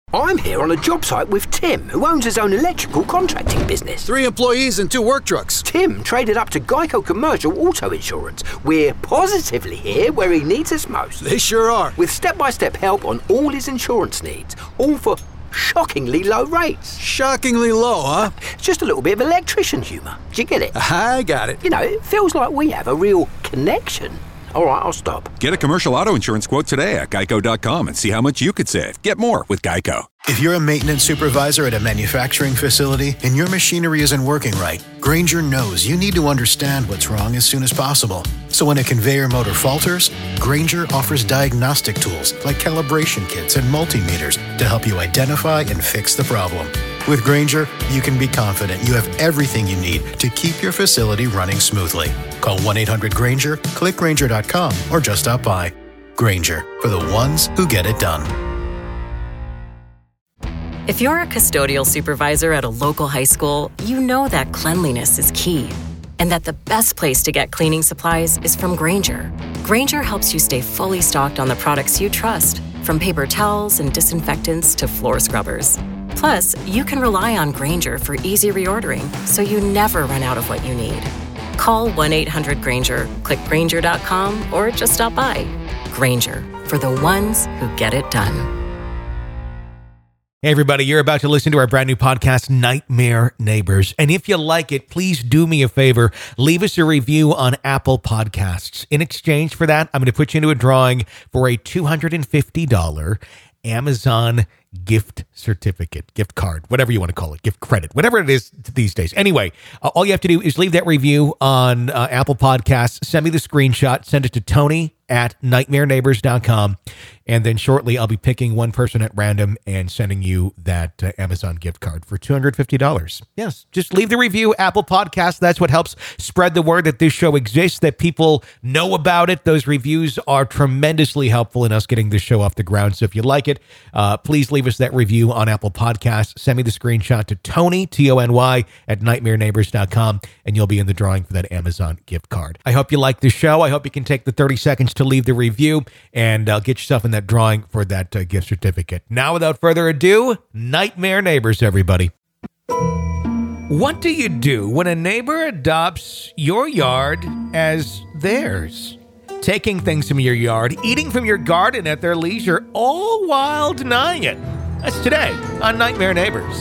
I'm here on a job site with Tim, who owns his own electrical contracting business. 3 employees and 2 work trucks. Tim traded up to Geico Commercial Auto Insurance. We're positively here where he needs us most. They sure are. With step-by-step help on all his insurance needs, all for shockingly low rates. Shockingly low, huh? It's just a little bit of electrician humour. Do you get it? I got it. You know, it feels like we have a real connection. All right, I'll stop. Get a commercial auto insurance quote today at geico.com and see how much you could save. Get more with Geico. If you're a maintenance supervisor at a manufacturing facility and your machinery isn't working right, Grainger knows you need to understand what's wrong as soon as possible. So when a conveyor motor falters, Grainger offers diagnostic tools like calibration kits and multimeters to help you identify and fix the problem. With Grainger, you can be confident you have everything you need to keep your facility running smoothly. Call 1-800-GRAINGER, click Grainger.com, or just stop by. Grainger, for the ones who get it done. If you're a custodial supervisor at a local high school, you know that cleanliness is key, and that the best place to get cleaning supplies is from Grainger. Grainger helps you stay fully stocked on the products you trust, from paper towels and disinfectants to floor scrubbers. Plus, you can rely on Grainger for easy reordering, so you never run out of what you need. Call 1-800-GRAINGER, click Grainger.com, or just stop by. Grainger, for the ones who get it done. Hey everybody, you're about to listen to our brand new podcast, Nightmare Neighbors. And if you like it, please do me a favor, leave us a review on Apple Podcasts. In exchange for that, I'm going to put you into a drawing for a $250 Amazon gift certificate, gift card, whatever you want to call it, gift credit, whatever it is these days. Anyway, all you have to do is leave that review on Apple Podcasts, send me the screenshot, send it to Tony@nightmareneighbors.com, and then shortly I'll be picking one person at random and sending you that Amazon gift card for $250. Yes, just leave the review, Apple Podcasts. That's what helps spread the word that this show exists, that people know about it. Those reviews are tremendously helpful in us getting this show off the ground. So if you like it, please leave us that review on Apple Podcasts. Send me the screenshot to Tony, Tony, @nightmareneighbors.com, and you'll be in the drawing for that Amazon gift card. I hope you like the show. I hope you can take the 30 seconds to leave the review and get yourself in that drawing for that gift certificate. Now, without further ado, Nightmare Neighbors, everybody. What do you do when a neighbor adopts your yard as theirs? Taking things from your yard, eating from your garden at their leisure, all while denying it. That's today on Nightmare Neighbors.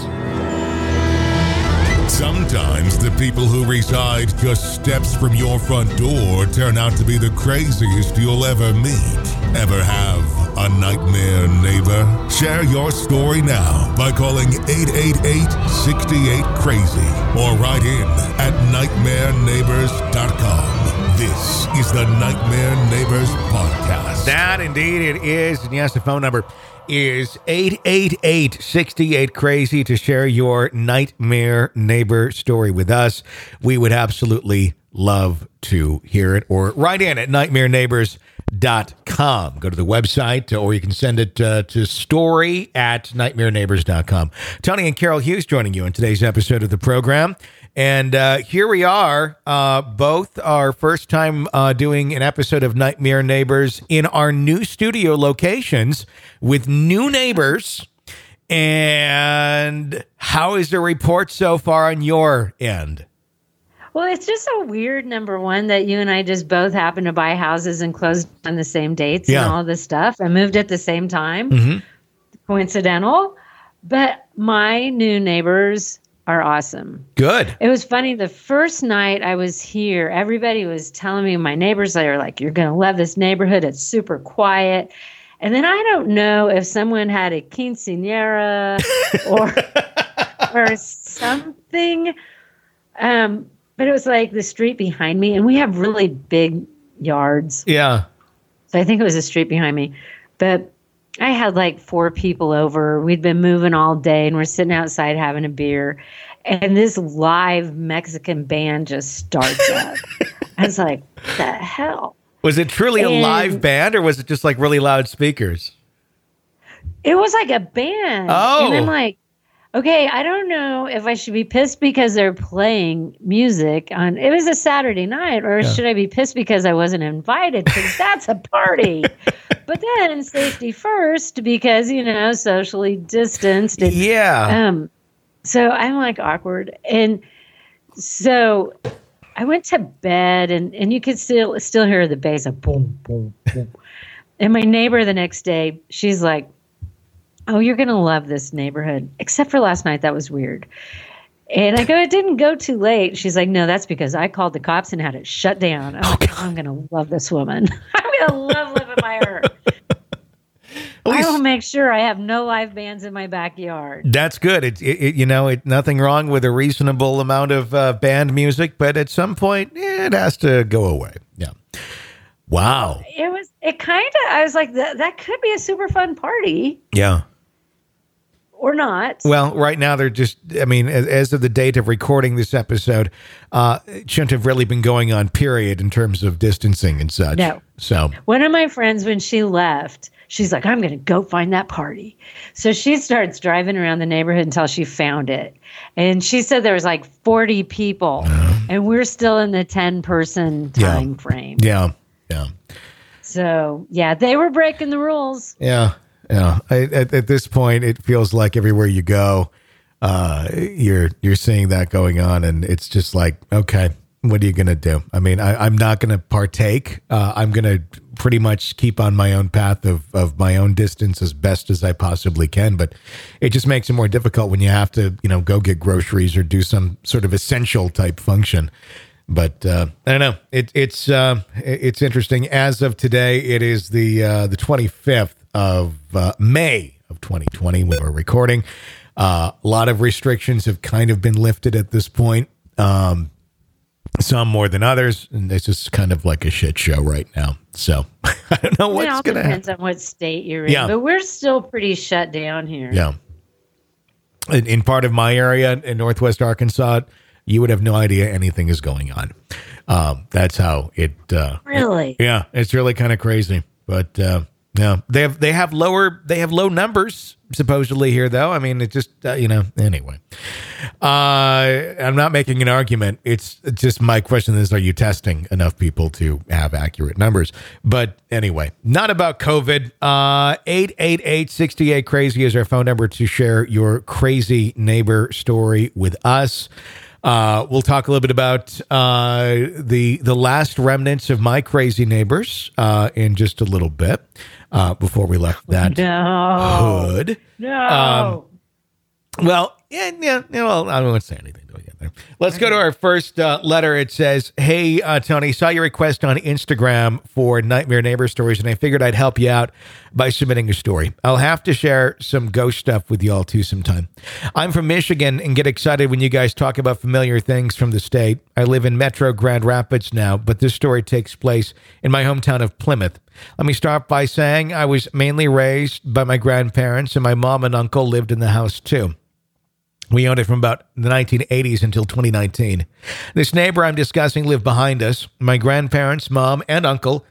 Sometimes the people who reside just steps from your front door turn out to be the craziest you'll ever meet. Ever have a nightmare neighbor? Share your story now by calling 888-68-CRAZY or write in at nightmareneighbors.com. This is the Nightmare Neighbors Podcast. That indeed it is. And yes, the phone number is 888-68-CRAZY to share your nightmare neighbor story with us. We would absolutely love to hear it. Or write in at nightmareneighbors.com. Go to the website, or you can send it to story@nightmareneighbors.com. Tony and Carol Hughes joining you in today's episode of the program. And here we are, both our first time doing an episode of Nightmare Neighbors in our new studio locations with new neighbors. And how is the report so far on your end? Well, it's just so weird, number one, that you and I just both happen to buy houses and closed on the same dates and all this stuff and moved at the same time. Mm-hmm. Coincidental. But my new neighbors are awesome. Good. It was funny. The first night I was here, everybody was telling me, my neighbors, they were like, you're going to love this neighborhood. It's super quiet. And then I don't know if someone had a quinceañera or something. But it was like the street behind me, and we have really big yards. Yeah. So I think it was the street behind me. But I had like 4 people over. We'd been moving all day, and we're sitting outside having a beer. And this live Mexican band just starts up. I was like, what the hell? Was it truly a live band, or was it just like really loud speakers? It was like a band. Oh. And Okay, I don't know if I should be pissed because they're playing music on. It was a Saturday night, or should I be pissed because I wasn't invited? Because that's a party. But then safety first, because socially distanced. And, so I'm like awkward, and so I went to bed, and you could still hear the bass of boom, boom, boom. And my neighbor the next day, she's like, "Oh, you're going to love this neighborhood, except for last night. That was weird." And I go, "It didn't go too late." She's like, "No, that's because I called the cops and had it shut down." I'm going to love this woman. I'm going to love living by her. I will make sure I have no live bands in my backyard. That's good. Nothing wrong with a reasonable amount of band music, but at some point, it has to go away. Yeah. Wow. I was like, that could be a super fun party. Yeah. Or not. Well, right now they're just, as of the date of recording this episode, it shouldn't have really been going on, period, in terms of distancing and such. No. So one of my friends, when she left, she's like, "I'm going to go find that party." So she starts driving around the neighborhood until she found it. And she said there was like 40 people, and we're still in the 10-person time frame. Yeah. Yeah. So, they were breaking the rules. Yeah. Yeah. At this point, it feels like everywhere you go, you're seeing that going on, and it's just like, okay, what are you going to do? I'm not going to partake. I'm going to pretty much keep on my own path of my own distance as best as I possibly can. But it just makes it more difficult when you have to, go get groceries or do some sort of essential type function. But I don't know. It's interesting. As of today, it is the 25th of May of 2020 when we're recording. A lot of restrictions have kind of been lifted at this point. Some more than others, and it's just kind of like a shit show right now. So I don't know what's going to happen. Depends on what state you're in, but we're still pretty shut down here. Yeah. In part of my area in Northwest Arkansas, you would have no idea anything is going on. That's how it. Really? It's really kind of crazy, but they have low numbers supposedly here, though. It just anyway. I'm not making an argument. It's just my question is, are you testing enough people to have accurate numbers? But anyway, not about COVID. 888-68-CRAZY is our phone number to share your crazy neighbor story with us. We'll talk a little bit about the last remnants of my crazy neighbors in just a little bit before we left that hood. No. Well, I won't say anything to you there. Let's go to our first letter. It says, "Hey, Tony, saw your request on Instagram for Nightmare Neighbor Stories, and I figured I'd help you out by submitting a story. I'll have to share some ghost stuff with y'all too sometime. I'm from Michigan and get excited when you guys talk about familiar things from the state. I live in Metro Grand Rapids now, but this story takes place in my hometown of Plymouth. Let me start by saying I was mainly raised by my grandparents, and my mom and uncle lived in the house too. We owned it from about the 1980s until 2019. This neighbor I'm discussing lived behind us. My grandparents, mom, and uncle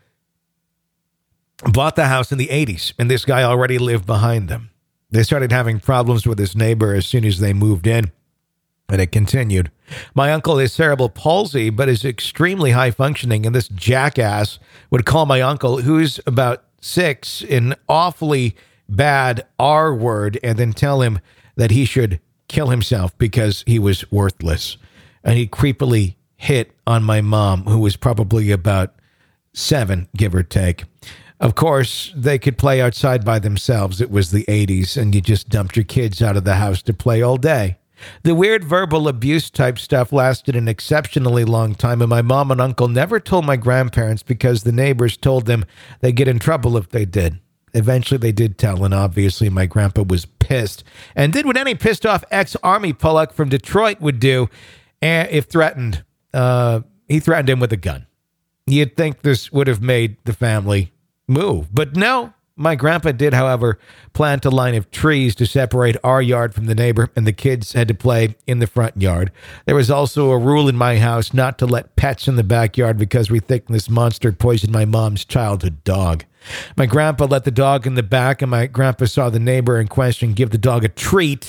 bought the house in the 80s, and this guy already lived behind them. They started having problems with this neighbor as soon as they moved in, and it continued. My uncle has cerebral palsy, but is extremely high functioning, and this jackass would call my uncle, who's about 6, an awfully bad R word, and then tell him that he should kill himself because he was worthless. And he creepily hit on my mom, who was probably about 7, give or take. Of course, they could play outside by themselves. It was the 80s, and you just dumped your kids out of the house to play all day. The weird verbal abuse type stuff lasted an exceptionally long time, and my mom and uncle never told my grandparents because the neighbors told them they'd get in trouble if they did. Eventually, they did tell, and obviously my grandpa was pissed and did what any pissed-off ex-Army Pollock from Detroit would do if threatened. He threatened him with a gun. You'd think this would have made the family move, but no. My grandpa did, however, plant a line of trees to separate our yard from the neighbor, and the kids had to play in the front yard. There was also a rule in my house not to let pets in the backyard because we think this monster poisoned my mom's childhood dog. My grandpa let the dog in the back, and my grandpa saw the neighbor in question give the dog a treat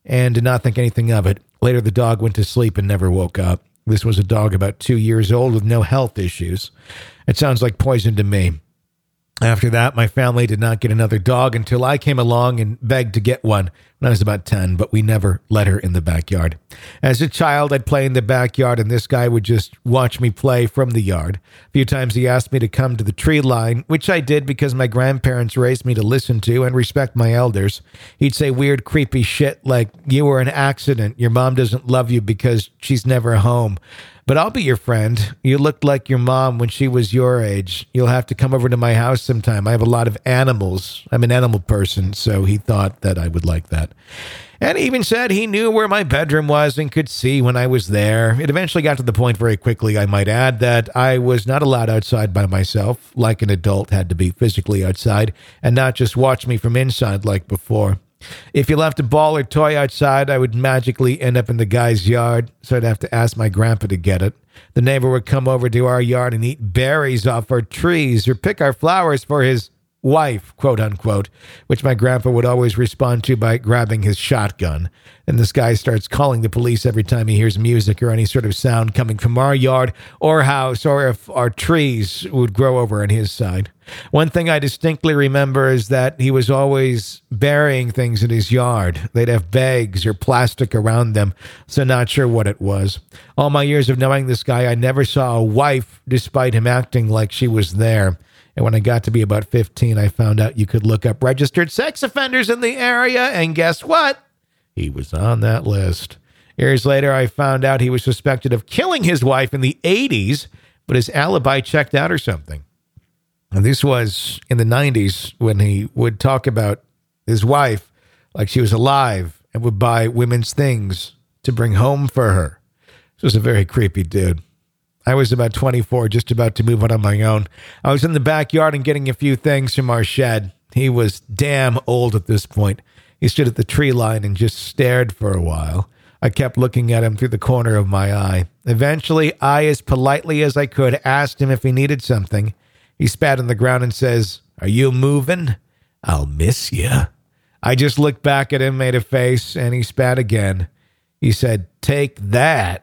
and did not think anything of it. Later, the dog went to sleep and never woke up. This was a dog about 2 years old with no health issues. It sounds like poison to me. After that, my family did not get another dog until I came along and begged to get one when I was about 10, but we never let her in the backyard. As a child, I'd play in the backyard, and this guy would just watch me play from the yard. A few times he asked me to come to the tree line, which I did because my grandparents raised me to listen to and respect my elders. He'd say weird, creepy shit like, "You were an accident. Your mom doesn't love you because she's never home. But I'll be your friend. You looked like your mom when she was your age. You'll have to come over to my house sometime. I have a lot of animals. I'm an animal person," so he thought that I would like that. And he even said he knew where my bedroom was and could see when I was there. It eventually got to the point very quickly, I might add, that I was not allowed outside by myself, like an adult had to be physically outside, and not just watch me from inside like before. If you left a ball or toy outside, I would magically end up in the guy's yard, so I'd have to ask my grandpa to get it. The neighbor would come over to our yard and eat berries off our trees or pick our flowers for his wife, quote unquote, which my grandpa would always respond to by grabbing his shotgun. And this guy starts calling the police every time he hears music or any sort of sound coming from our yard or house, or if our trees would grow over on his side. One thing I distinctly remember is that he was always burying things in his yard. They'd have bags or plastic around them, so not sure what it was. All my years of knowing this guy, I never saw a wife, despite him acting like she was there. And when I got to be about 15, I found out you could look up registered sex offenders in the area, and guess what? He was on that list. Years later, I found out he was suspected of killing his wife in the 80s, but his alibi checked out or something. And this was in the 90s when he would talk about his wife like she was alive and would buy women's things to bring home for her. This was a very creepy dude. I was about 24, just about to move on my own. I was in the backyard and getting a few things from our shed. He was damn old at this point. He stood at the tree line and just stared for a while. I kept looking at him through the corner of my eye. Eventually, I, as politely as I could, asked him if he needed something. He spat on the ground and says, "Are you moving? I'll miss you." I just looked back at him, made a face, and he spat again. He said, "Take that,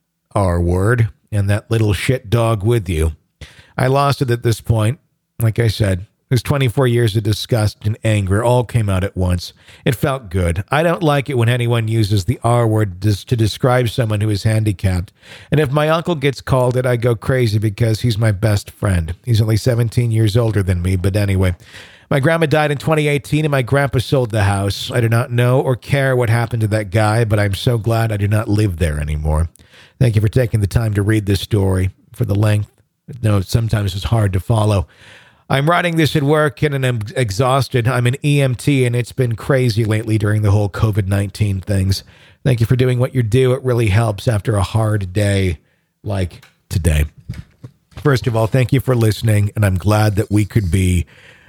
R-word, and that little shit dog with you." I lost it at this point. Like I said, there's 24 years of disgust and anger all came out at once. It felt good. I don't like it when anyone uses the R word to describe someone who is handicapped. And if my uncle gets called it, I go crazy because he's my best friend. He's only 17 years older than me, but anyway. My grandma died in 2018 and my grandpa sold the house. I do not know or care what happened to that guy, but I'm so glad I do not live there anymore. Thank you for taking the time to read this story. For the length, no, sometimes it's hard to follow. I'm writing this at work and I'm exhausted. I'm an EMT and it's been crazy lately during the whole COVID-19 things. Thank you for doing what you do. It really helps after a hard day like today. First of all, thank you for listening, and I'm glad that we could be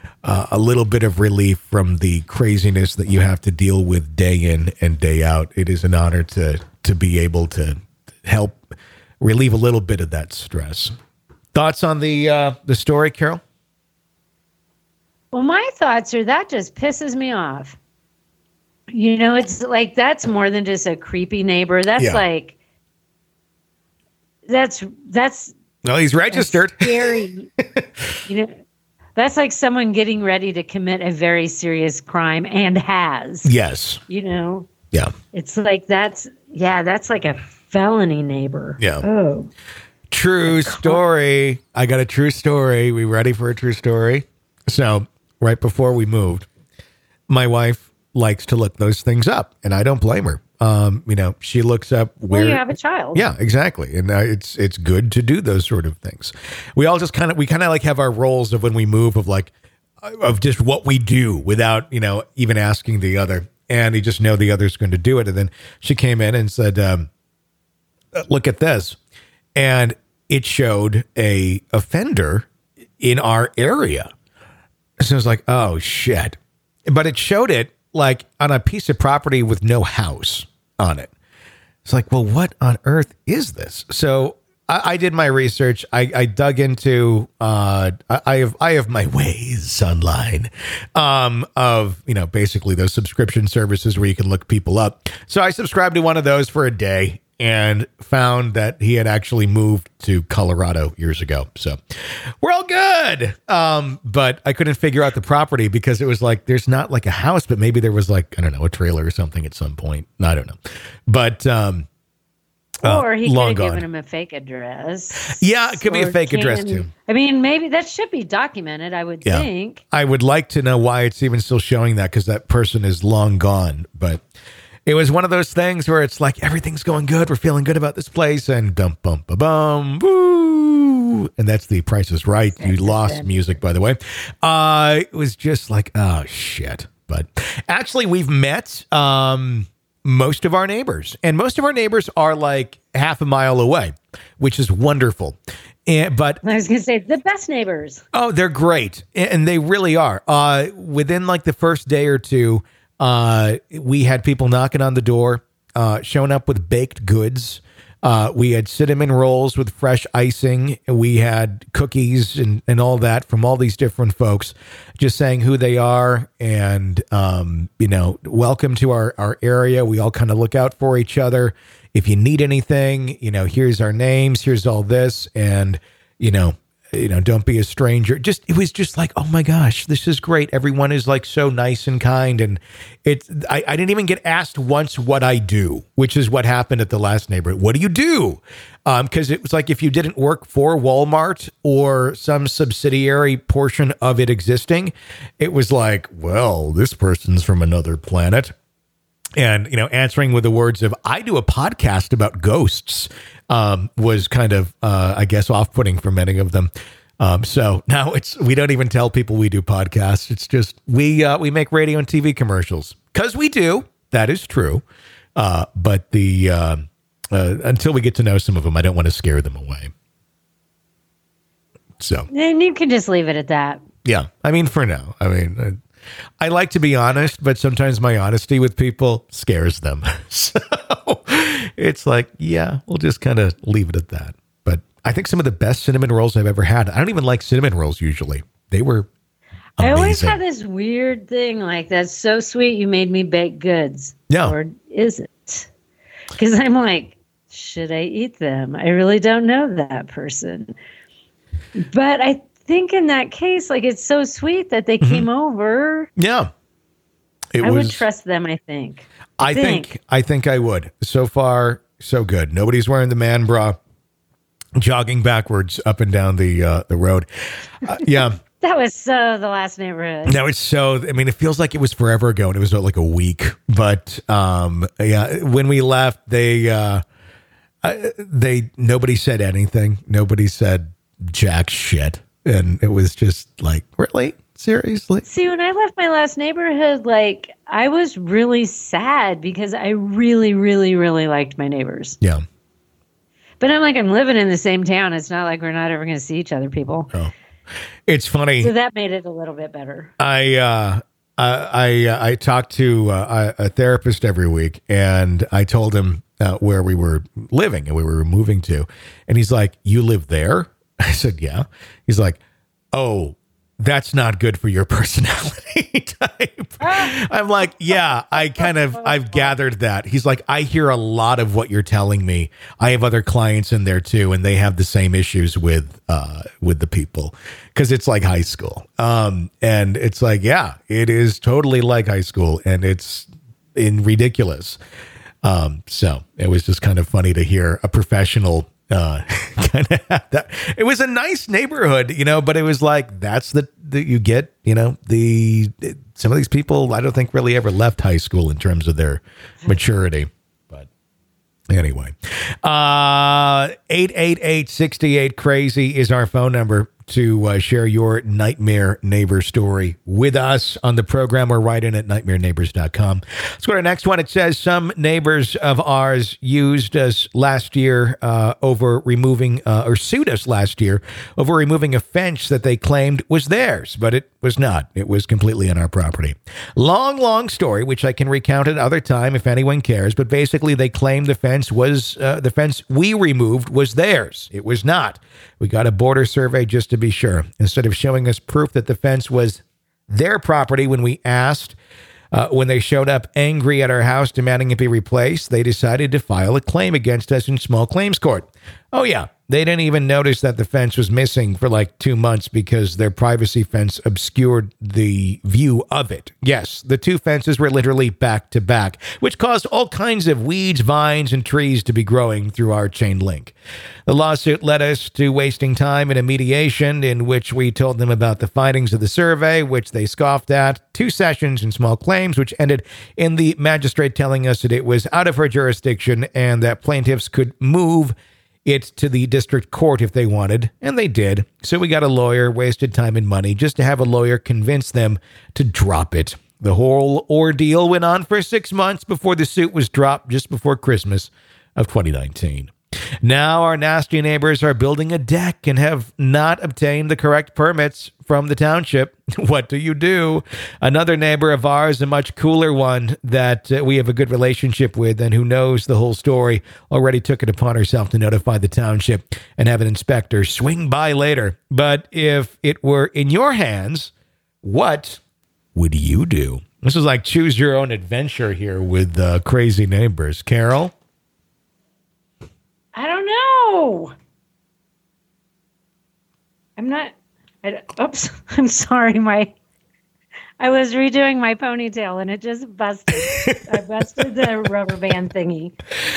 a little bit of relief from the craziness that you have to deal with day in and day out. It is an honor to be able to help relieve a little bit of that stress. Thoughts on the story, Carol? Well, my thoughts are that just pisses me off. You know, it's like that's more than just a creepy neighbor. That's like that's well, he's registered. Scary. You know, that's like someone getting ready to commit a very serious crime and has. Yes. You know. Yeah. It's like that's like a felony neighbor. Yeah. Oh. True story. I got a true story. We ready for a true story? So, right before we moved, my wife likes to look those things up, and I don't blame her. You know, she looks up where you have a child. Yeah, exactly. And it's good to do those sort of things. We all just kind of like have our roles of when we move of just what we do without, you know, even asking the other. And you just know the other's going to do it. And then she came in and said, look at this. And it showed a offender in our area. So I was like, oh, shit. But it showed it like on a piece of property with no house on it. It's like, well, what on earth is this? So I did my research. I dug into I have my ways online of basically those subscription services where you can look people up. So I subscribed to one of those for a day and found that he had actually moved to Colorado years ago. So we're all good. But I couldn't figure out the property because it was like there's not like a house, but maybe there was like, I don't know, a trailer or something at some point. I don't know. But or he could have gone. given him a fake address. Yeah, it could be a fake address too. I mean, maybe that should be documented, I would think. I would like to know why it's even still showing that, because that person is long gone. But it was one of those things where it's like everything's going good. We're feeling good about this place, and dum bum ba bum woo. And that's The Price is Right. You lost music, by the way. It was just like, oh shit. But actually, we've met most of our neighbors, and most of our neighbors are like half a mile away, which is wonderful. But I was going to say the best neighbors. Oh, they're great. And they really are. Within like the first day or two, we had people knocking on the door, showing up with baked goods. We had cinnamon rolls with fresh icing. We had cookies and all that from all these different folks, just saying who they are and, welcome to our area. We all kind of look out for each other. If you need anything, here's our names, here's all this. And, don't be a stranger. It was just like, oh my gosh, this is great. Everyone is like so nice and kind. And I didn't even get asked once what I do, which is what happened at the last neighborhood. What do you do? Because it was like, if you didn't work for Walmart or some subsidiary portion of it existing, it was like, well, this person's from another planet. And, answering with the words of, I do a podcast about ghosts, was kind of, I guess, off-putting for many of them. So now we don't even tell people we do podcasts. It's just, we make radio and TV commercials because we do. That is true. But until we get to know some of them, I don't want to scare them away. So. And you can just leave it at that. Yeah. I mean, for now, I like to be honest, but sometimes my honesty with people scares them. So it's like, yeah, we'll just kind of leave it at that. But I think some of the best cinnamon rolls I've ever had. I don't even like cinnamon rolls usually. They were amazing. I always have this weird thing like, that's so sweet, you made me bake goods. Yeah. Or is it? Because I'm like, should I eat them? I really don't know that person. But I think in that case, like, it's so sweet that they came over. Yeah. I would trust them, I think. I think I would. So far, so good. Nobody's wearing the man bra, jogging backwards up and down the road. Yeah. That was so the last neighborhood. No, it's so, it feels like it was forever ago, and it was like a week. But yeah, when we left, nobody said anything. Nobody said jack shit. And it was just like, really? Seriously? See, when I left my last neighborhood, like, I was really sad because I really, really, really liked my neighbors. Yeah. But I'm living in the same town. It's not like we're not ever going to see each other, people. Oh. It's funny. So that made it a little bit better. I talk to a therapist every week, and I told him where we were living and we were moving to. And he's like, you live there? I said, yeah. He's like, oh, that's not good for your personality type. I'm like, yeah, I've gathered that. He's like, I hear a lot of what you're telling me. I have other clients in there too, and they have the same issues with the people, because it's like high school. And it's like, yeah, it is totally like high school, and it's ridiculous. So it was just kind of funny to hear a professional kind of have that. It was a nice neighborhood, but it was like, that's the you get, some of these people I don't think really ever left high school in terms of their maturity. But anyway, 888-68-CRAZY is our phone number. to share your nightmare neighbor story with us on the program or write in at nightmareneighbors.com. Let's go to the next one. It says some neighbors of ours used us last year over removing or sued us last year over removing a fence that they claimed was theirs, but it was not. It was completely on our property. Long story, which I can recount at other time if anyone cares, but basically they claimed the fence was the fence we removed was theirs. It was not. We got a border survey just to be sure. Instead of showing us proof that the fence was their property when we asked, when they showed up angry at our house demanding it be replaced, they decided to file a claim against us in small claims court. Oh yeah, they didn't even notice that the fence was missing for like 2 months because their privacy fence obscured the view of it. Yes, the two fences were literally back to back, which caused all kinds of weeds, vines, and trees to be growing through our chain link. The lawsuit led us to wasting time in a mediation in which we told them about the findings of the survey, which they scoffed at, 2 sessions in small claims, which ended in the magistrate telling us that it was out of her jurisdiction and that plaintiffs could move it to the district court if they wanted, and they did. So we got a lawyer, wasted time and money just to have a lawyer convince them to drop it. The whole ordeal went on for 6 months before the suit was dropped just before Christmas of 2019. Now our nasty neighbors are building a deck and have not obtained the correct permits from the township. What do? Another neighbor of ours, a much cooler one that we have a good relationship with and who knows the whole story, already took it upon herself to notify the township and have an inspector swing by later. But if it were in your hands, what would you do? This is like choose your own adventure here with crazy neighbors. Carol? I don't know. Oops, I'm sorry. I was redoing my ponytail and it just busted. I busted the rubber band thingy.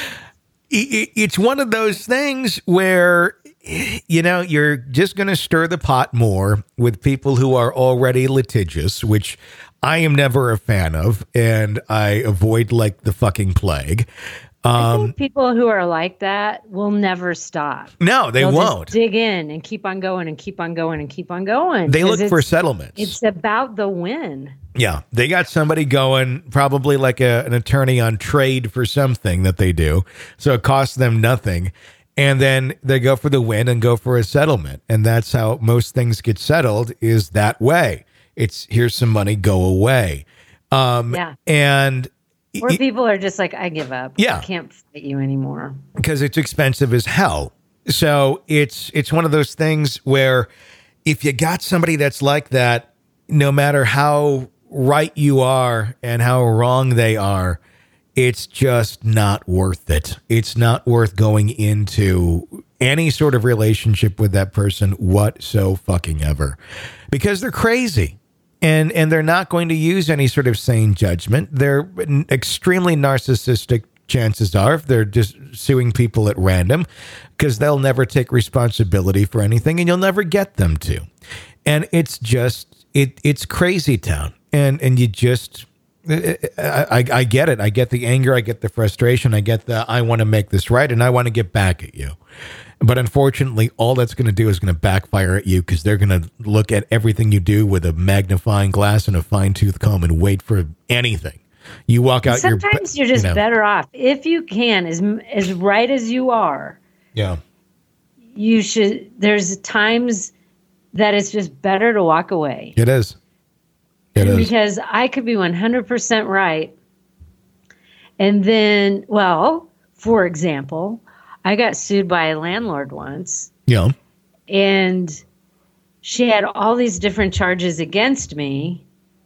It's one of those things where, you know, you're just going to stir the pot more with people who are already litigious, which I am never a fan of, and I avoid like the fucking plague. I think people who are like that will never stop. No, they'll won't. Just dig in and keep on going and keep on going and keep on going. They look for settlements. It's about the win. Yeah, they got somebody going, probably like an attorney on trade for something that they do. So it costs them nothing. And then they go for the win and go for a settlement. And that's how most things get settled, is that way. It's here's some money, go away. And or people are just like, I give up. Yeah. I can't fight you anymore. Because it's expensive as hell. So it's one of those things where if you got somebody that's like that, no matter how right you are and how wrong they are, it's just not worth it. It's not worth going into any sort of relationship with that person whatsoever. Because they're crazy. And they're not going to use any sort of sane judgment. They're extremely narcissistic, chances are, if they're just suing people at random, because they'll never take responsibility for anything and you'll never get them to. And it's just, it's crazy town. And you just, I get it. I get the anger. I get the frustration. I get the, I want to make this right and I want to get back at you. But unfortunately, all that's going to do is going to backfire at you because they're going to look at everything you do with a magnifying glass and a fine-tooth comb and wait for anything. You walk out. Sometimes you're just better off, if you can, as right as you are. Yeah. You should. There's times that it's just better to walk away. It is. Because I could be 100% right, and then, well, for example, I got sued by a landlord once. Yeah. And she had all these different charges against me.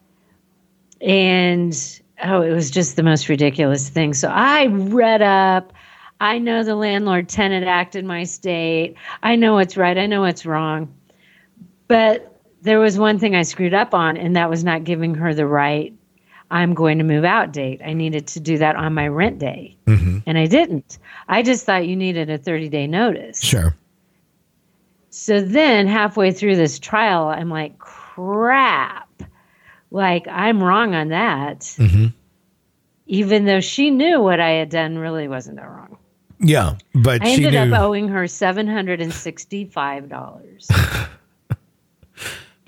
And, it was just the most ridiculous thing. So I read up. I know the Landlord-Tenant Act in my state. I know what's right. I know what's wrong. But there was one thing I screwed up on, and that was not giving her the right I'm going to move out date. I needed to do that on my rent day. Mm-hmm. And I didn't. I just thought you needed a 30-day notice. Sure. So then halfway through this trial, I'm like, crap. Like, I'm wrong on that. Mm-hmm. Even though she knew what I had done really wasn't that wrong. Yeah, but I ended up owing her $765.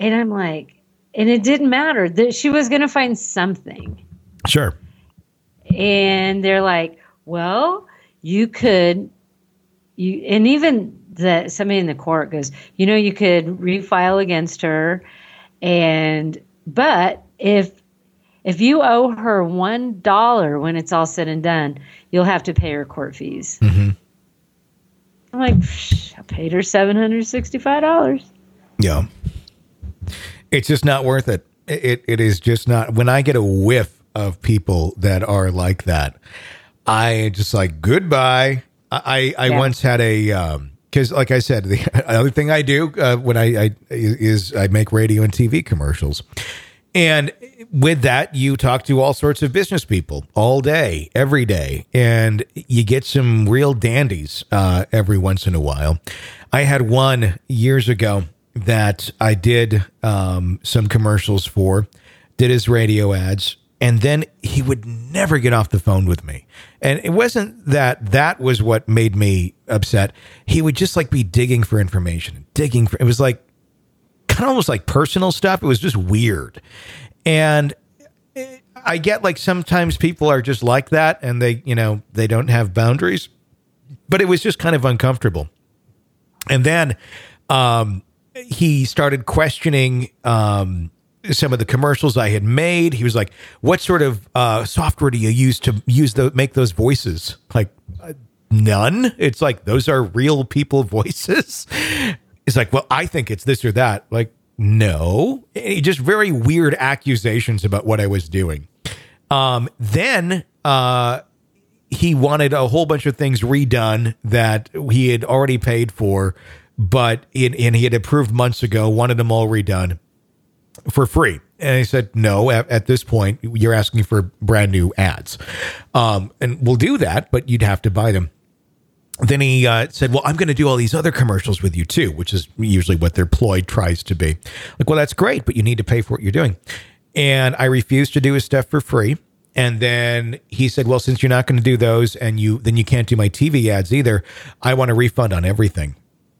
And I'm like, and it didn't matter that she was going to find something. Sure. And they're like, well, and even somebody in the court goes, you could refile against her. But if you owe her $1 when it's all said and done, you'll have to pay her court fees. Mm-hmm. I'm like, I paid her $765. Yeah. It's just not worth it. It is just not. When I get a whiff of people that are like that, I just like, goodbye. I once had because like I said, the other thing I do when I make radio and TV commercials. And with that, you talk to all sorts of business people all day, every day, and you get some real dandies every once in a while. I had one years ago that I did some commercials for, did his radio ads, and then he would never get off the phone with me. And it wasn't that was what made me upset. He would just like be digging for information, it was like kind of almost like personal stuff. It was just weird. And I get like sometimes people are just like that and they don't have boundaries, but it was just kind of uncomfortable. And then he started questioning some of the commercials I had made. He was like, what sort of software do you use to make those voices? Like, none. It's like, those are real people voices. It's like, well, I think it's this or that. Like, no. Just very weird accusations about what I was doing. Then he wanted a whole bunch of things redone that he had already paid for, but and he had approved months ago, wanted them all redone for free. And I said, no, at this point, you're asking for brand new ads. And we'll do that, but you'd have to buy them. Then he said, well, I'm going to do all these other commercials with you too, which is usually what their ploy tries to be. Like, well, that's great, but you need to pay for what you're doing. And I refused to do his stuff for free. And then he said, well, since you're not going to do those and then you can't do my TV ads either, I want a refund on everything.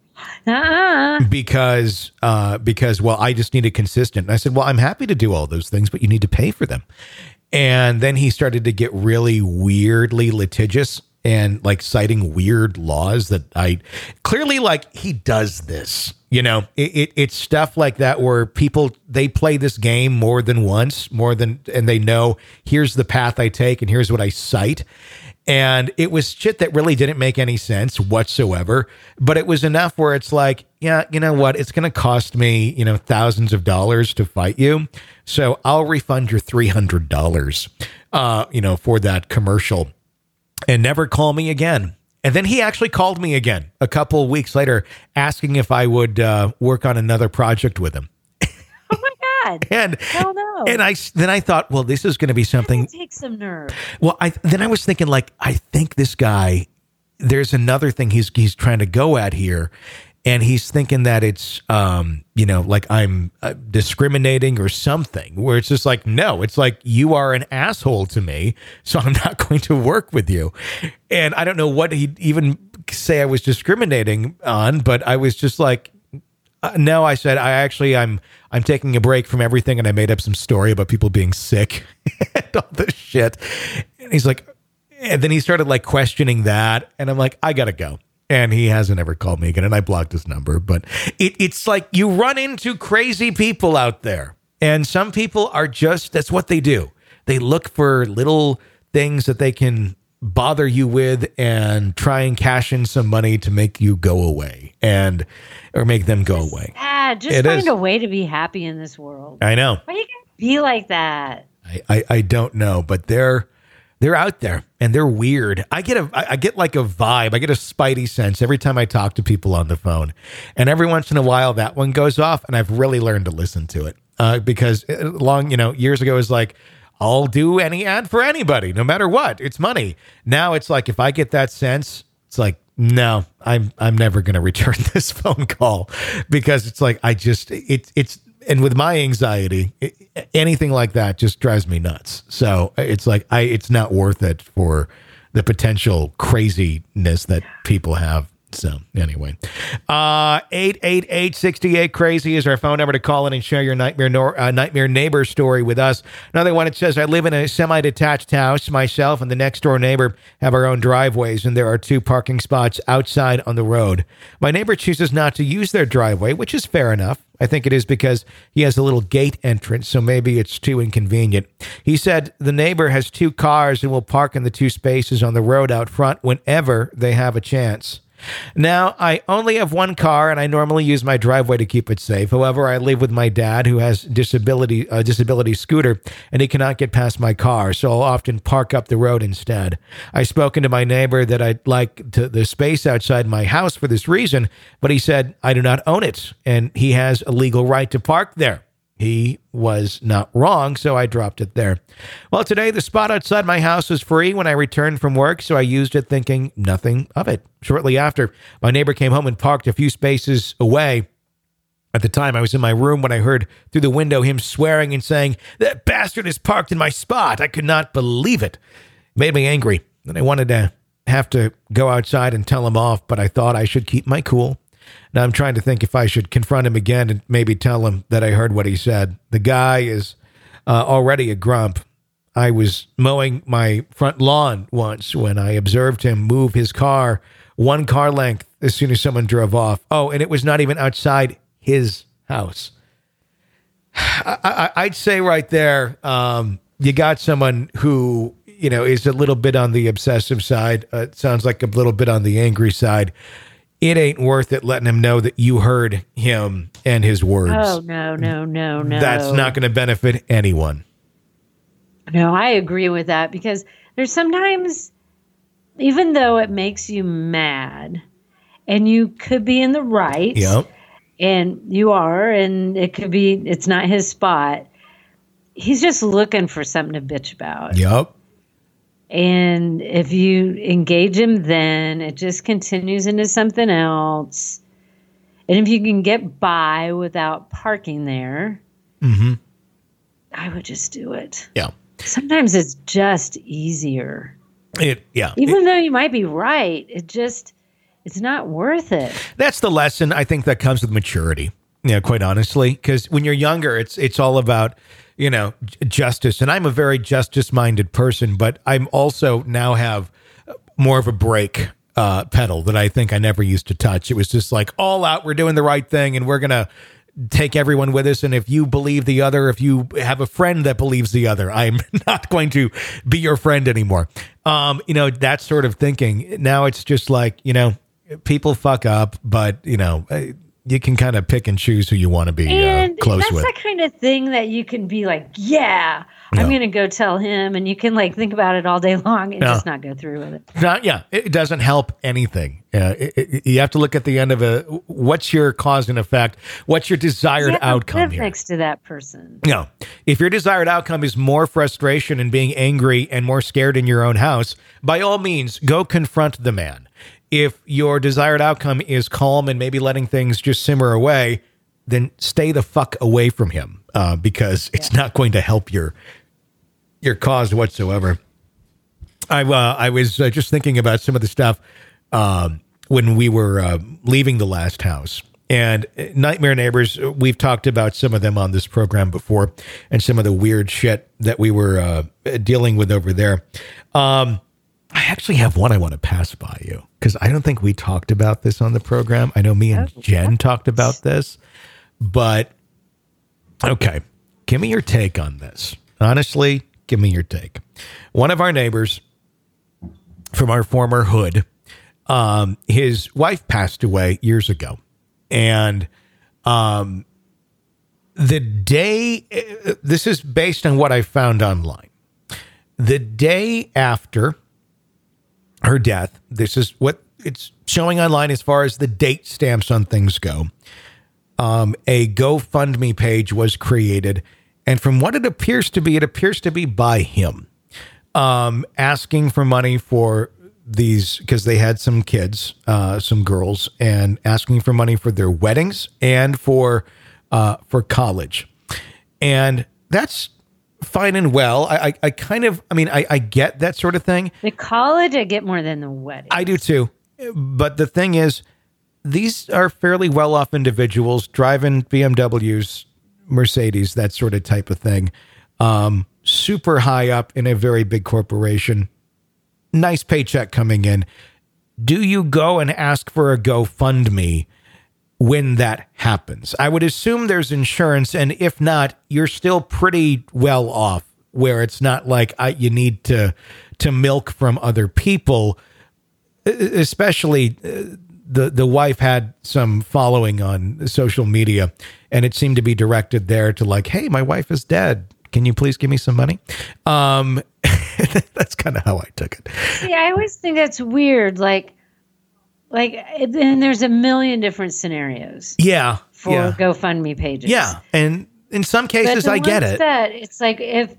Because, well, I just need it consistent. And I said, well, I'm happy to do all those things, but you need to pay for them. And then he started to get really weirdly litigious and like citing weird laws that I clearly like he does this, it's stuff like that where people, they play this game more than once, and they know here's the path I take and here's what I cite. And it was shit that really didn't make any sense whatsoever, but it was enough where it's like, yeah, you know what? It's going to cost me, thousands of dollars to fight you. So I'll refund your $300, for that commercial and never call me again. And then he actually called me again a couple of weeks later asking if I would work on another project with him. Oh my God. And hell no. And I thought, well, this is going to be something. Take some nerve. Well, I was thinking, like, I think this guy, there's another thing he's trying to go at here. And he's thinking that it's, like I'm discriminating or something, where it's just like, no, it's like you are an asshole to me, so I'm not going to work with you. And I don't know what he'd even say I was discriminating on, but I was just like, no, I said, I'm taking a break from everything, and I made up some story about people being sick and all this shit. And he's like, and then he started like questioning that, and I'm like, I gotta go. And he hasn't ever called me again, and I blocked his number. But it's like you run into crazy people out there, and some people are just, that's what they do. They look for little things that they can bother you with and try and cash in some money to make you go away or make them go away. Just find a way to be happy in this world. I know. Why you gotta be like that? I don't know, but they're out there and they're weird. I get like a vibe. I get a spidey sense every time I talk to people on the phone. And every once in a while that one goes off, and I've really learned to listen to it. Because years ago it was like, I'll do any ad for anybody, no matter what. It's money. Now it's like, if I get that sense, it's like, no, I'm never going to return this phone call, because it's like, and with my anxiety, anything like that just drives me nuts. So it's like, it's not worth it for the potential craziness that people have. So anyway, 888-68-CRAZY is our phone number to call in and share your nightmare neighbor story with us. Another one, it says, I live in a semi-detached house. Myself and the next door neighbor have our own driveways, and there are 2 parking spots outside on the road. My neighbor chooses not to use their driveway, which is fair enough. I think it is because he has a little gate entrance, so maybe it's too inconvenient. He said the neighbor has 2 cars and will park in the 2 spaces on the road out front whenever they have a chance. Now, I only have 1 car, and I normally use my driveway to keep it safe. However, I live with my dad, who has disability scooter, and he cannot get past my car, so I'll often park up the road instead. I've spoken to my neighbor that I'd like the space outside my house for this reason, but he said I do not own it, and he has a legal right to park there. He was not wrong, so I dropped it there. Well, today the spot outside my house was free when I returned from work, so I used it thinking nothing of it. Shortly after, my neighbor came home and parked a few spaces away. At the time, I was in my room when I heard through the window him swearing and saying, "That bastard is parked in my spot." I could not believe it. It made me angry, and I wanted to have to go outside and tell him off, but I thought I should keep my cool. Now I'm trying to think if I should confront him again and maybe tell him that I heard what he said. The guy is already a grump. I was mowing my front lawn once when I observed him move his car 1 car length as soon as someone drove off. Oh, and it was not even outside his house. I'd say right there, you got someone who, is a little bit on the obsessive side. It sounds like a little bit on the angry side. It ain't worth it letting him know that you heard him and his words. Oh, no. That's not going to benefit anyone. No, I agree with that, because there's sometimes, even though it makes you mad and you could be in the right, yep, and you are, and it could be, it's not his spot. He's just looking for something to bitch about. Yep. And if you engage him, then it just continues into something else. And if you can get by without parking there, I would just do it. Yeah. Sometimes it's just easier. Even though you might be right, it's not worth it. That's the lesson I think that comes with maturity. Quite honestly, because when you're younger, it's all about, justice. And I'm a very justice-minded person, but I'm also now have more of a brake pedal that I think I never used to touch. It was just like all out, we're doing the right thing, and we're going to take everyone with us. And if you believe the other, if you have a friend that believes the other, I'm not going to be your friend anymore. That sort of thinking. Now it's just like, people fuck up, but, you can kind of pick and choose who you want to be close with. That's the kind of thing that you can be like, I'm going to go tell him, and you can think about it all day long and just not go through with it. It doesn't help anything. You have to look at the end of what's your cause and effect? What's your desired outcome live here? Next to that person. No. If your desired outcome is more frustration and being angry and more scared in your own house, by all means, go confront the man. If your desired outcome is calm and maybe letting things just simmer away, then stay the fuck away from him, because it's not going to help your cause whatsoever. I was just thinking about some of the stuff when we were leaving the last house. And nightmare neighbors, we've talked about some of them on this program before, and some of the weird shit that we were dealing with over there. I actually have one I want to pass by you, because I don't think we talked about this on the program. I know me and Jen talked about this, but okay, give me your take on this. Honestly, give me your take. One of our neighbors from our former hood, his wife passed away years ago. And the day, this is based on what I found online. The day after her death, this is what it's showing online as far as the date stamps on things go. A GoFundMe page was created, and from what it appears to be by him, asking for money for these, because they had some kids, some girls, and asking for money for their weddings and for college. And that's fine and well. I get that sort of thing. The college, I get more than the wedding. I do too. But the thing is, these are fairly well-off individuals driving BMWs, Mercedes, that sort of type of thing. Super high up in a very big corporation. Nice paycheck coming in. Do you go and ask for a GoFundMe when that happens? I would assume there's insurance, and if not, you're still pretty well off, where it's not like you need to milk from other people, especially the wife had some following on social media, and it seemed to be directed there to like, hey, my wife is dead. Can you please give me some money? That's kind of how I took it. See, I always think that's weird. Like, and there's a million different scenarios. Yeah. For GoFundMe pages. Yeah. And in some cases, I get it. It's like if,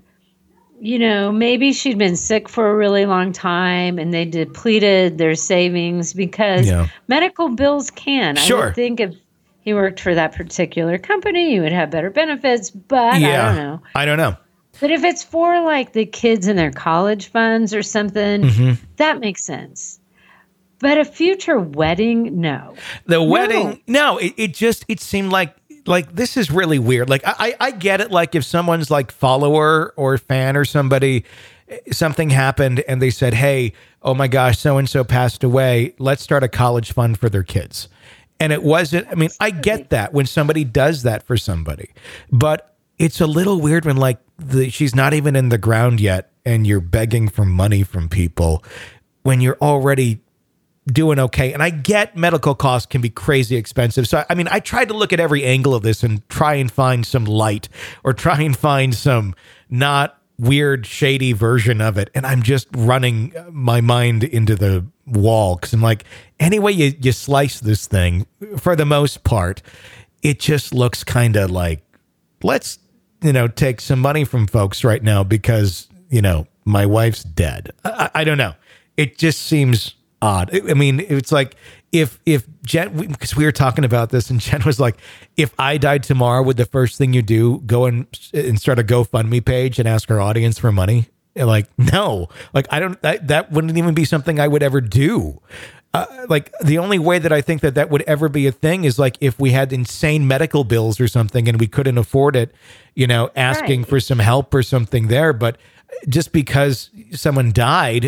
maybe she'd been sick for a really long time and they depleted their savings because medical bills can. Sure. I would think if he worked for that particular company, he would have better benefits, but I don't know. But if it's for like the kids and their college funds or something, that makes sense. But a future wedding, no. The wedding, no. It seemed like this is really weird. Like I get it. Like if someone's like follower or fan or somebody, something happened and they said, hey, oh my gosh, so-and-so passed away. Let's start a college fund for their kids. And it wasn't, I mean, I get that when somebody does that for somebody, but it's a little weird when like she's not even in the ground yet and you're begging for money from people when you're already doing okay. And I get medical costs can be crazy expensive. So, I mean, I tried to look at every angle of this and try and find some light or try and find some not weird, shady version of it. And I'm just running my mind into the wall because I'm like, anyway, you slice this thing, for the most part, it just looks kind of like, let's, take some money from folks right now because, my wife's dead. I don't know. It just seems odd. I mean, it's like if Jen, because we were talking about this and Jen was like, if I died tomorrow, would the first thing you do go and start a GoFundMe page and ask our audience for money? And like, no, like that wouldn't even be something I would ever do. Like the only way that I think that would ever be a thing is like if we had insane medical bills or something and we couldn't afford it, asking for some help or something there. But just because someone died,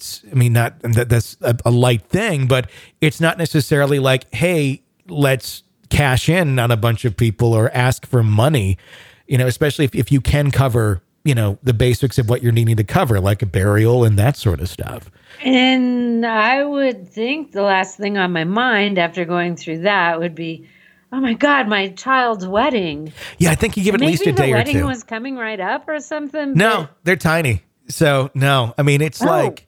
that's a light thing, but it's not necessarily like, hey, let's cash in on a bunch of people or ask for money, especially if you can cover, the basics of what you're needing to cover, like a burial and that sort of stuff. And I would think the last thing on my mind after going through that would be, oh my God, my child's wedding. Yeah, I think you give it at least a day or two. Maybe the wedding was coming right up or something. No, they're tiny. So no, I mean, it's like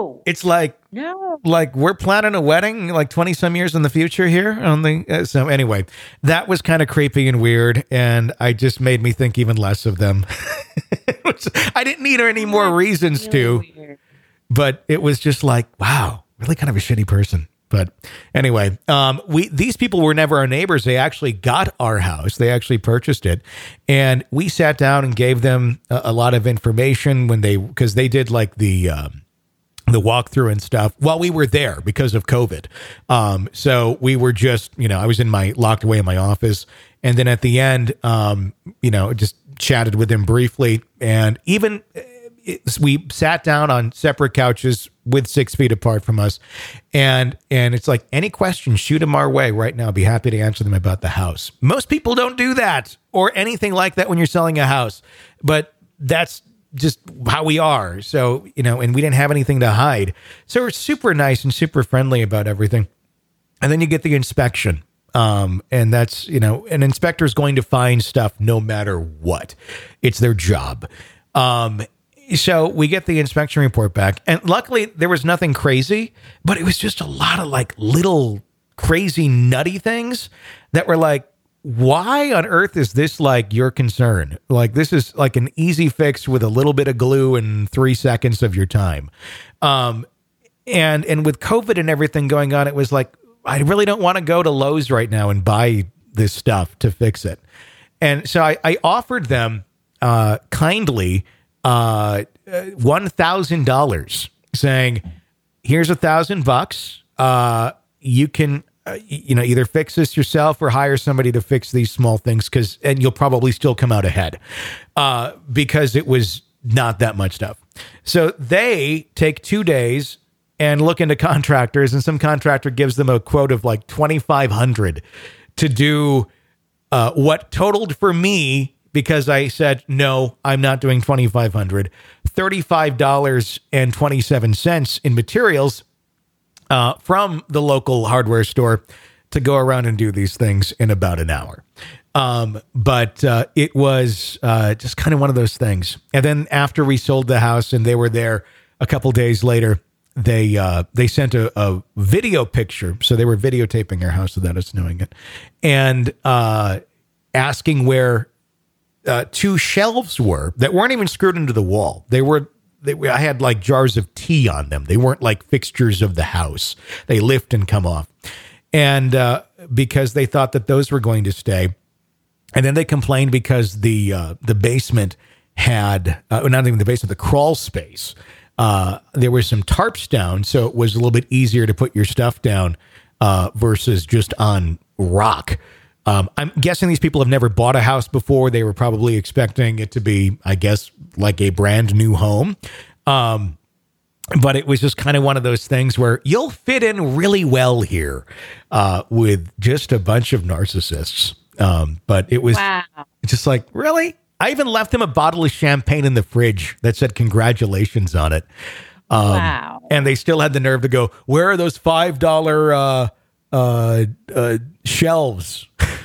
we're planning a wedding like 20 some years in the future here on the, so anyway, that was kind of creepy and weird. And I just made me think even less of them. I didn't need any more reasons to, but it was just like, wow, really kind of a shitty person. But anyway, these people were never our neighbors. They actually got our house. They actually purchased it. And we sat down and gave them a lot of information because they did like the walkthrough and stuff while we were there because of COVID. So we were just, I was locked away in my office. And then at the end, just chatted with him briefly. And even we sat down on separate couches with 6 feet apart from us. And it's like, any questions, shoot them our way right now. Be happy to answer them about the house. Most people don't do that or anything like that when you're selling a house, but that's just how we are. So, and we didn't have anything to hide. So we're super nice and super friendly about everything. And then you get the inspection. And that's, an inspector is going to find stuff no matter what. It's their job. So we get the inspection report back, and luckily there was nothing crazy, but it was just a lot of like little crazy nutty things that were like, why on earth is this like your concern? Like this is like an easy fix with a little bit of glue and 3 seconds of your time. And with COVID and everything going on, it was like, I really don't want to go to Lowe's right now and buy this stuff to fix it. And so I offered them kindly $1,000, saying, here's $1,000. you can, either fix this yourself or hire somebody to fix these small things and you'll probably still come out ahead because it was not that much stuff. So they take 2 days and look into contractors, and some contractor gives them a quote of like $2,500 to do what totaled for me, because I said, no, I'm not doing $2,500, $35.27 in materials from the local hardware store to go around and do these things in about an hour. But it was just kind of one of those things. And then after we sold the house and they were there a couple days later, they sent a video picture. So they were videotaping our house without us knowing it, and asking where 2 shelves were that weren't even screwed into the wall. I had like jars of tea on them. They weren't like fixtures of the house. They lift and come off. And because they thought that those were going to stay. And then they complained because the basement had, not even the basement, the crawl space, there were some tarps down. So it was a little bit easier to put your stuff down versus just on rock. I'm guessing these people have never bought a house before. They were probably expecting it to be, I guess, like a brand new home. But it was just kind of one of those things where you'll fit in really well here with just a bunch of narcissists. But it was just like, really? I even left them a bottle of champagne in the fridge that said congratulations on it. Wow. And they still had the nerve to go, where are those $5 shelves?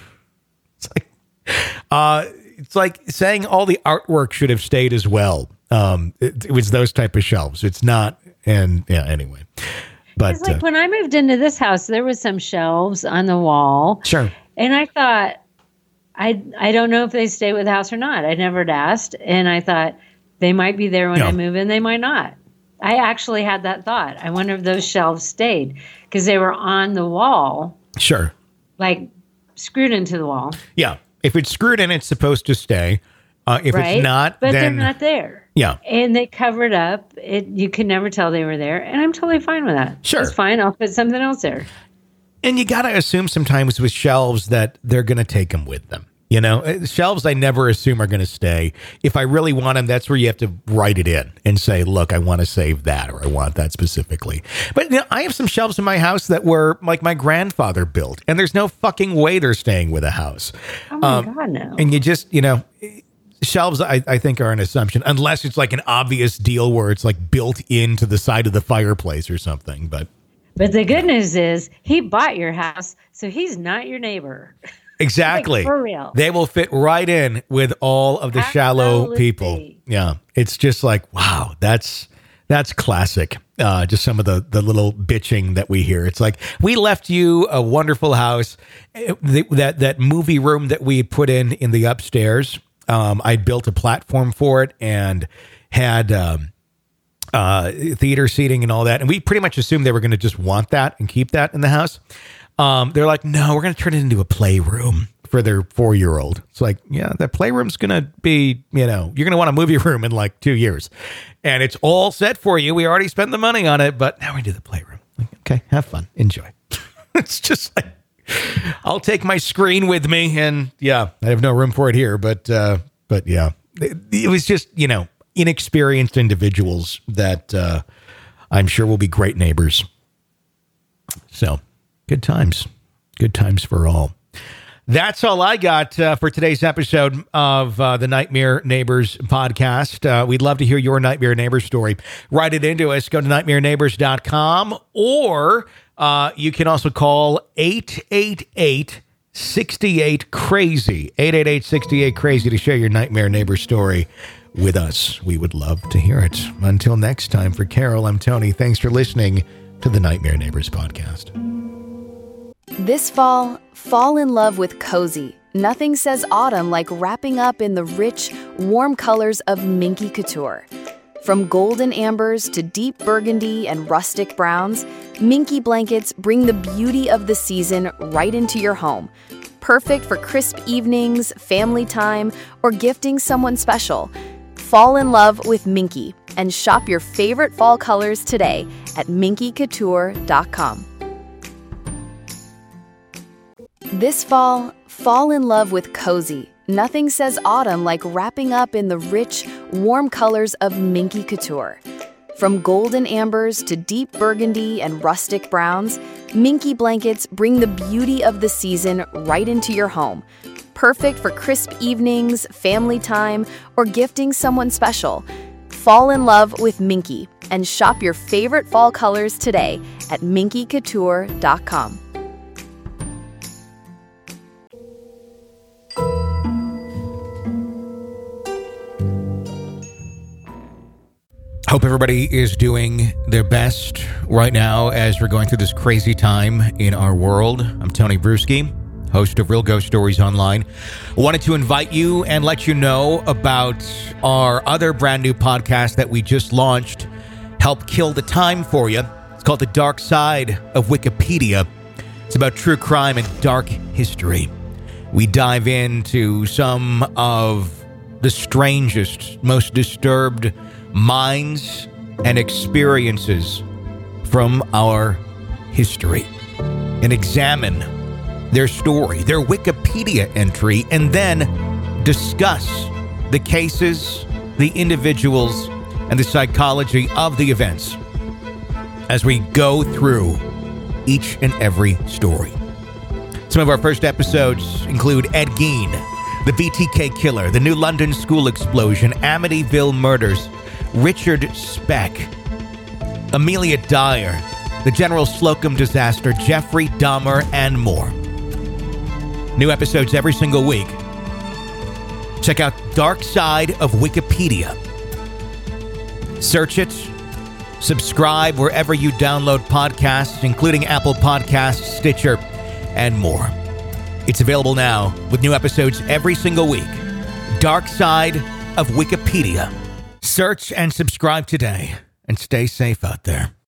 It's like saying all the artwork should have stayed as well. It was those type of shelves. It's not. And yeah, anyway, but it's like when I moved into this house, there was some shelves on the wall. Sure. And I thought, I don't know if they stay with the house or not. I never asked. And I thought they might be there when I move in. They might not. I actually had that thought. I wonder if those shelves stayed because they were on the wall. Sure. Like screwed into the wall. Yeah. If it's screwed in, it's supposed to stay. If it's not, but then they're not there. Yeah. And they covered up. You could never tell they were there. And I'm totally fine with that. Sure. It's fine. I'll put something else there. And you got to assume sometimes with shelves that they're going to take them with them. You know, shelves I never assume are going to stay. If I really want them, that's where you have to write it in and say, look, I want to save that, or I want that specifically. But you know, I have some shelves in my house that were like my grandfather built, and there's no fucking way they're staying with a house. Oh my God, no. And you just, shelves I think are an assumption, unless it's like an obvious deal where it's like built into the side of the fireplace or something. But the good news is he bought your house, so he's not your neighbor. Exactly. Like, for real. They will fit right in with all of the shallow people. Yeah. It's just like, wow, that's classic. Just some of the little bitching that we hear. It's like, we left you a wonderful house. That movie room that we put in the upstairs. I built a platform for it and had theater seating and all that. And we pretty much assumed they were going to just want that and keep that in the house. They're like, no, we're going to turn it into a playroom for their 4-year-old. It's like, yeah, that playroom's going to be, you're going to want a movie room in like 2 years. And it's all set for you. We already spent the money on it, but now we do the playroom. Like, okay, have fun. Enjoy. It's just like, I'll take my screen with me. And yeah, I have no room for it here. But yeah, it was just, inexperienced individuals that I'm sure will be great neighbors. So good times for all. That's all I got for today's episode of the Nightmare Neighbors podcast. We'd love to hear your Nightmare Neighbors story. Write it into us. Go to nightmareneighbors.com, or you can also call 888-68-CRAZY, 888-68-CRAZY to share your Nightmare Neighbor story with us. We would love to hear it. Until next time, for Carol, I'm Tony. Thanks for listening to the Nightmare Neighbors podcast. This fall in love with cozy. Nothing says autumn like wrapping up in the rich, warm colors of Minky Couture. From golden ambers to deep burgundy and rustic browns, Minky blankets bring the beauty of the season right into your home. Perfect for crisp evenings, family time, or gifting someone special. Fall in love with Minky and shop your favorite fall colors today at minkycouture.com. This fall, fall in love with cozy. Nothing says autumn like wrapping up in the rich, warm colors of Minky Couture. From golden ambers to deep burgundy and rustic browns, Minky blankets bring the beauty of the season right into your home. Perfect for crisp evenings, family time, or gifting someone special. Fall in love with Minky and shop your favorite fall colors today at minkycouture.com. Hope everybody is doing their best right now as we're going through this crazy time in our world. I'm Tony Bruschi, host of Real Ghost Stories Online. I wanted to invite you and let you know about our other brand new podcast that we just launched, Help Kill the Time for You. It's called The Dark Side of Wikipedia. It's about true crime and dark history. We dive into some of the strangest, most disturbed minds and experiences from our history and examine their story, their Wikipedia entry, and then discuss the cases, the individuals, and the psychology of the events as we go through each and every story. Some of our first episodes include Ed Gein, the BTK killer, the New London school explosion, Amityville murders, Richard Speck, Amelia Dyer, the General Slocum disaster, Jeffrey Dahmer, and more. New episodes every single week. Check out Dark Side of Wikipedia. Search it. Subscribe wherever you download podcasts, including Apple Podcasts, Stitcher, and more. It's available now with new episodes every single week. Dark Side of Wikipedia. Search and subscribe today and stay safe out there.